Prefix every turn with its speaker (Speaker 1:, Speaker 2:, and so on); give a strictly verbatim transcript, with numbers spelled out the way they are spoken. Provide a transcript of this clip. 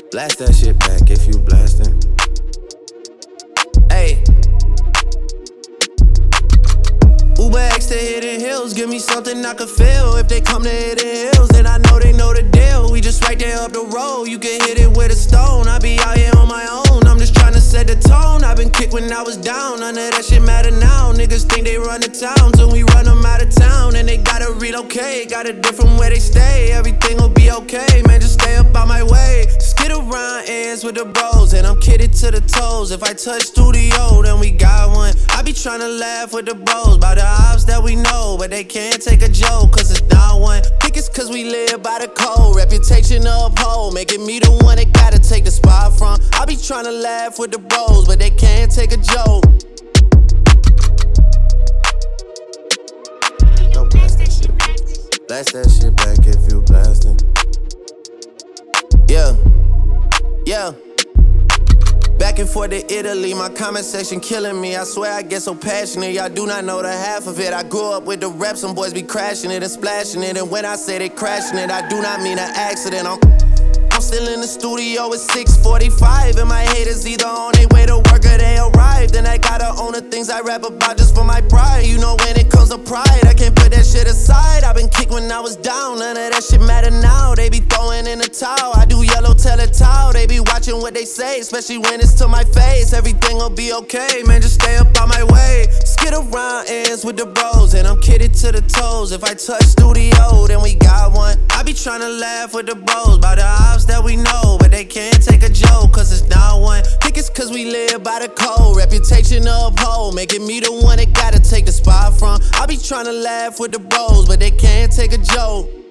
Speaker 1: Blast that shit back if you blasting. Hey. Uber X to Hidden Hills, give me something I could feel. If they come to Hidden Hills, then I know they know the deal. We just right there up the road, you can hit it with a stone. I be out here on my own, I'm just trying to set the tone. I been kicked when I was down, none of that shit matter now. Niggas think they run the town, till we run them out of town. And they gotta relocate, got a different where they stay. Everything will be okay, man, just stay up on my way. Skid around ends with the bros, and I'm kidded to the toes. If I touch studio, then we got one. I be trying to laugh with the bros about the ops that we know, but they can't take a joke, cause it's not one. Think it's cause we live by the code, reputation to uphold, making me the one that gotta take the spot from. I be trying to laugh with the bros, but they can't take a joke. Yo, blast that shit. Blast that shit back if you blasting. Yeah, yeah. Back and forth to Italy, my comment section killing me. I swear I get so passionate, y'all do not know the half of it. I grew up with the rap, some boys be crashing it and splashing it. And when I say they crashing it, I do not mean an accident. I'm, I'm still in the studio at six forty-five, and my haters either on their way to work or they arrived. And I gotta own the things I rap about just for my pride. You know when it comes to pride, I can't put that shit aside. I've been kicked when I was down, none of that shit matter now. They be throwing in the towel, I do yellow tell it towel. They be watching what they say, especially when it's to my face. Everything will be okay, man, just stay up on my way. Skid around ends with the bros, and I'm kidded to the toes. If I touch studio, then we got one. I be trying to laugh with the bros about the ops that we know, but they can't take a joke, cause it's not one. Think it's cause we live by the code, reputation to uphold, making me the one that gotta take the spot from. I be trying to laugh with the bros, but they can't take a joke.